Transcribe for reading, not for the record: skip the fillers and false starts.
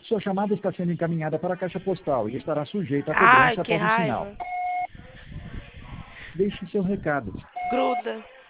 Sua chamada está sendo encaminhada para a caixa postal e estará sujeita a Ai, cobrança que após o sinal. raiva. Deixe seu recado. Gruda.